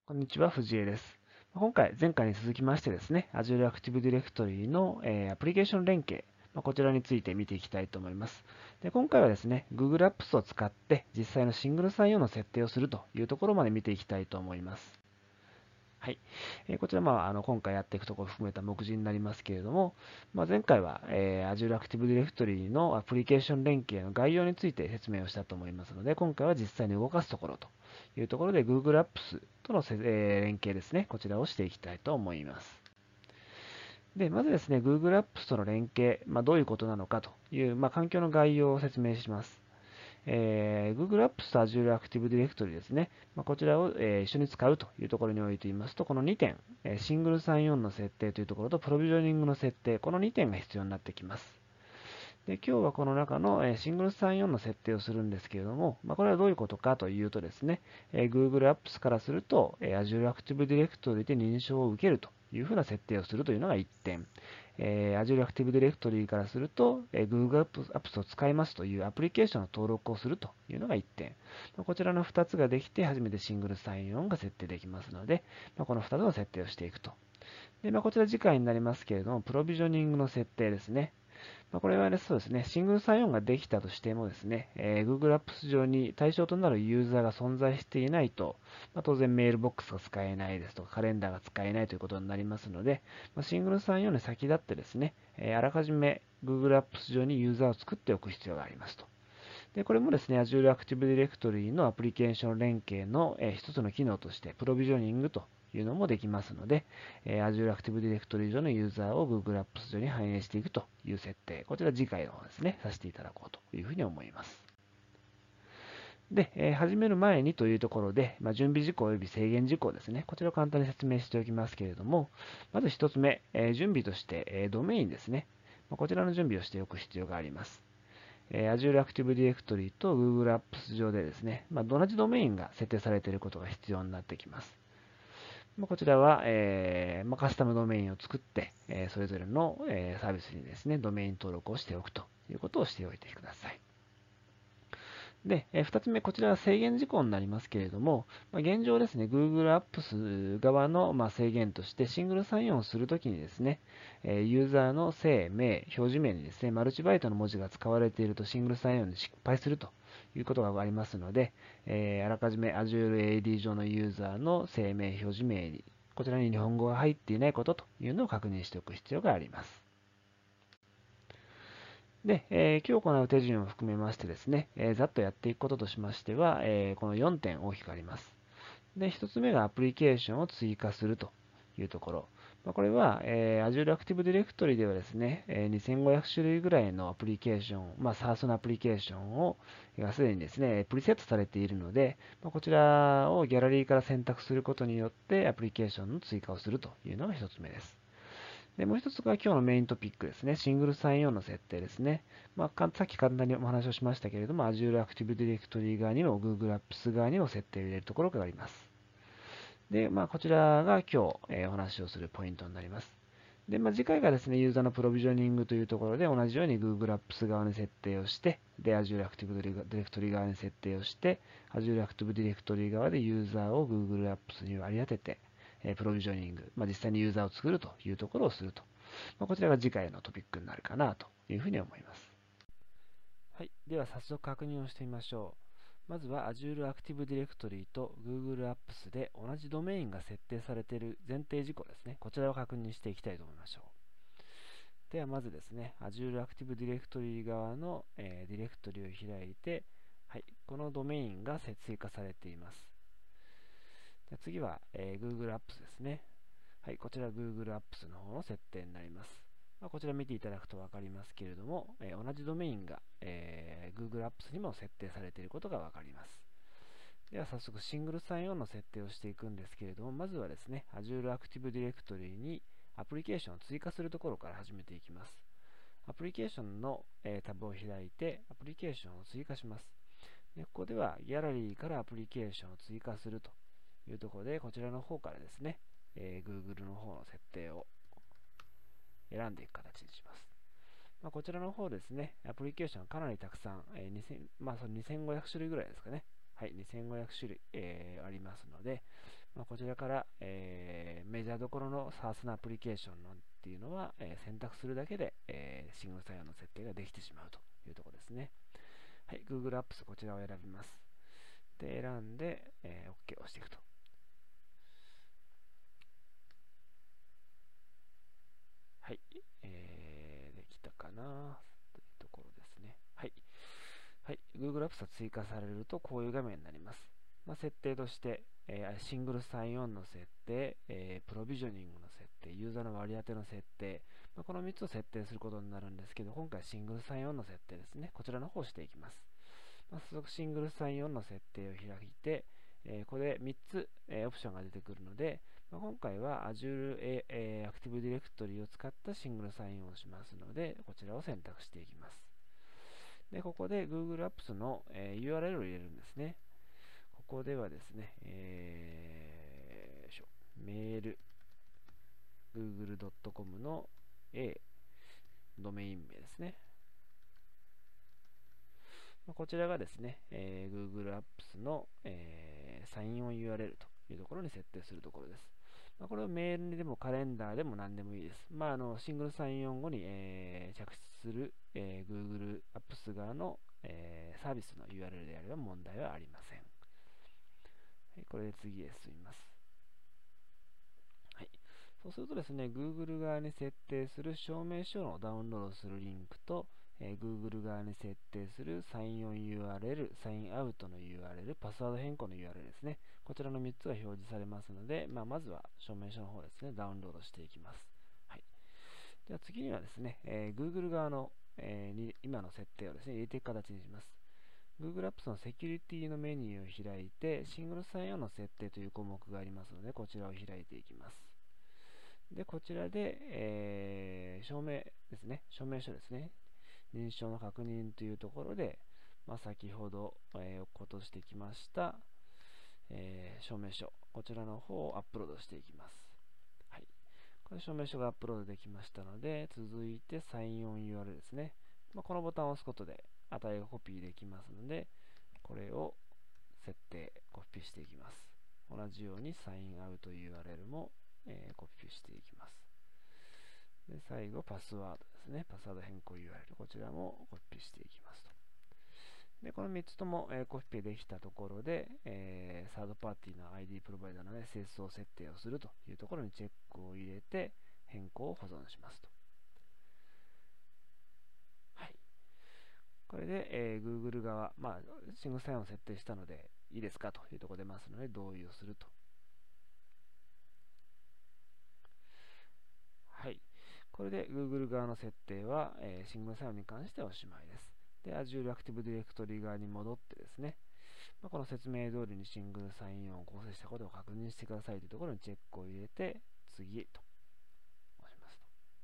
こんにちは、藤江です。前回に続きましてですね、Azure Active Directory の、アプリケーション連携、こちらについて見ていきたいと思います。で、今回はですね、Google Apps を使って実際のシングルサインオンの設定をするというところまで見ていきたいと思います。はい。こちら、今回やっていくところを含めた目次になりますけれども、前回は、Azure Active Directory のアプリケーション連携の概要について説明をしたと思いますので、今回は実際に動かすところというところで Google Apps との連携ですね、こちらをしていきたいと思います。で、まずですね、Google Apps との連携、どういうことなのかという、環境の概要を説明します。Google Apps と Azure Active Directory ですね。こちらを、一緒に使うというところにおいて言いますと、この2点、シングルサインオンの設定というところと、プロビジョニングの設定、この2点が必要になってきます。で、今日はこの中の、シングルサインオンの設定をするんですけれども、これはどういうことかというとですね、Google Apps からすると、Azure Active Directory で認証を受けるというふうな設定をするというのが1点。Azure Active Directory からすると、Google Apps を使いますというアプリケーションの登録をするというのが1点。こちらの2つができて初めてシングルサインオンが設定できますので、この2つの設定をしていくと。で、こちら次回になりますけれども、プロビジョニングの設定ですね。これはね、そうですね、シングルサインオンができたとしてもですね、Google Apps 上に対象となるユーザーが存在していないと、当然メールボックスが使えないですとか、カレンダーが使えないということになりますので、シングルサインオンに先立ってですね、あらかじめ Google Apps 上にユーザーを作っておく必要がありますと。で、これもですね、Azure Active Directory のアプリケーション連携の一つの機能として、プロビジョニングというのもできますので、Azure Active Directory 上のユーザーを Google Apps 上に反映していくという設定、こちら次回の方ですね、させていただこうというふうに思います。で、始める前にというところで、準備事項及び制限事項ですね。こちらを簡単に説明しておきますけれども、まず一つ目、準備として、ドメインですね。こちらの準備をしておく必要があります。Azure Active Directory と Google Apps 上でですね、同じドメインが設定されていることが必要になってきます。こちらは、カスタムドメインを作って、それぞれの、サービスにですね、ドメイン登録をしておくということをしておいてください。で、2つ目、こちらは制限事項になりますけれども、現状ですね、Google Apps 側の制限として、シングルサインオンをするときにですね、ユーザーの姓名、表示名にですね、マルチバイトの文字が使われているとシングルサインオンに失敗するということがありますので、あらかじめ Azure AD 上のユーザーの姓名、表示名に、こちらに日本語が入っていないことというのを確認しておく必要があります。で、今日行う手順を含めましてですね、ざっとやっていくこととしましては、この4点大きくあります。で、1つ目がアプリケーションを追加するというところ。これは、Azure Active Directory ではですね、2500種類ぐらいのアプリケーション、SaaS のアプリケーションがすでにですね、プリセットされているので、こちらをギャラリーから選択することによってアプリケーションの追加をするというのが1つ目です。で、もう一つが今日のメイントピックですね。シングルサインオンの設定ですね。さっき簡単にお話をしましたけれども、Azure Active Directory 側にも Google Apps 側にも設定を入れるところがあります。で、こちらが今日、お話をするポイントになります。で、次回がですね、ユーザーのプロビジョニングというところで同じように Google Apps 側に設定をして、で、Azure Active Directory 側に設定をして、Azure Active Directory 側でユーザーを Google Apps に割り当てて、プロビジョニング、実際にユーザーを作るというところをすると。こちらが次回のトピックになるかなというふうに思います。はい。では早速確認をしてみましょう。まずは Azure Active Directory と Google Apps で同じドメインが設定されている前提事項ですね。こちらを確認していきたいと思いましょう。ではまずですね、Azure Active Directory 側の、ディレクトリを開いて、はい、このドメインが追加されています。で次は、Google Apps ですね。はい、こちら Google Apps の方の設定になります。こちら見ていただくと分かりますけれども、同じドメインが、Google Apps にも設定されていることが分かります。では早速シングルサインオンの設定をしていくんですけれども、まずはですね、Azure Active Directory にアプリケーションを追加するところから始めていきます。アプリケーションの、タブを開いて、アプリケーションを追加します。でここではギャラリーからアプリケーションを追加するというところで、こちらの方からですね、Google の方の設定を選んでいく形にします。こちらの方ですね、アプリケーションかなりたくさん、その2500種類ぐらいですかね。はい、2500種類、ありますので、 こちらから、メジャーどころの SaaS のアプリケーションのっていうのは、選択するだけで、シングルサインオンの設定ができてしまうというところですね。はい、Google Apps こちらを選びます。で、選んで、OK を押していくと。はい、できたかなというところですね。はい。はい、Google Apps が追加されるとこういう画面になります。設定として、シングルサインオンの設定、プロビジョニングの設定、ユーザーの割り当ての設定、この3つを設定することになるんですけど、今回シングルサインオンの設定ですね。こちらの方をしていきます。早速シングルサインオンの設定を開いて、ここで3つ、オプションが出てくるので、今回は Azure Active Directory を使ったシングルサインオンをしますので、こちらを選択していきます。で、ここで Google Apps の、URL を入れるんですね。ここではですね、メール google.com の A ドメイン名ですね。こちらがですね、Google Apps の、サインオン URL というところに設定するところです。これをメールにでもカレンダーでも何でもいいです。シングルサインオン後に、着出する、Google Apps 側の、サービスの URL であれば問題はありません。はい、これで次へ進みます。はい、そうするとですね、Google 側に設定する証明書のダウンロードするリンクと、Google 側に設定するサインオン URL、サインアウトの URL、パスワード変更の URL ですね。こちらの3つが表示されますので、まずは証明書の方ですね、ダウンロードしていきます。はい、では次にはですね、Google 側の、今の設定をですね、入れていく形にします。Google Apps のセキュリティのメニューを開いて、シングルサインオンの設定という項目がありますので、こちらを開いていきます。で、こちらで、証明ですね、証明書ですね、認証の確認というところで、先ほど、落っことしてきました、証明書、こちらの方をアップロードしていきます。はい。これ証明書がアップロードできましたので、続いてサインオン URL ですね。このボタンを押すことで値がコピーできますので、これを設定、コピーしていきます。同じようにサインアウト URL も、コピーしていきます。で、最後、パスワードですね。パスワード変更 URL。こちらもコピーしていきますと。で、この3つとも、コピーできたところで、サードパーティーの ID プロバイダーの、SSO 設定をするというところにチェックを入れて、変更を保存しますと。はい。これで、Google 側、シングルサインを設定したので、いいですかというところ出ますので、同意をすると。はい。これで Google 側の設定は、シングルサインに関してはおしまいです。で、Azure Active Directory 側に戻ってですね、この説明通りにシングルサインオンを構成したことを確認してくださいというところにチェックを入れて、次と押しますと。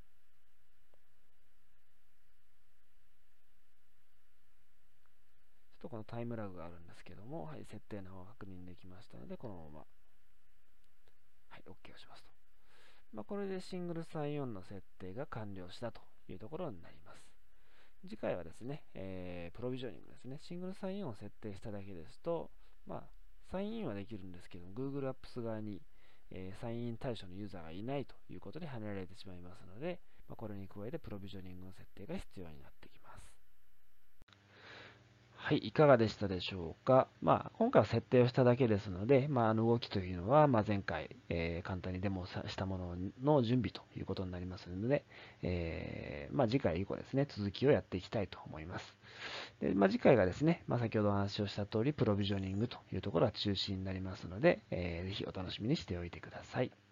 ちょっとこのタイムラグがあるんですけども、はい、設定の方が確認できましたので、このまま、はい、OK をしますと。これでシングルサインオンの設定が完了したというところになります。次回はですね、プロビジョニングですね。シングルサインオンを設定しただけですと、サインインはできるんですけど、Google Apps 側に、サインイン対象のユーザーがいないということで跳ねられてしまいますので、これに加えてプロビジョニングの設定が必要になってきます。はい、いかがでしたでしょうか。今回は設定をしただけですので、動きというのは、前回、簡単にデモしたものの準備ということになりますので、次回以降ですね、続きをやっていきたいと思います。で、次回がですね、先ほどお話をした通り、プロビジョニングというところが中心になりますので、ぜひお楽しみにしておいてください。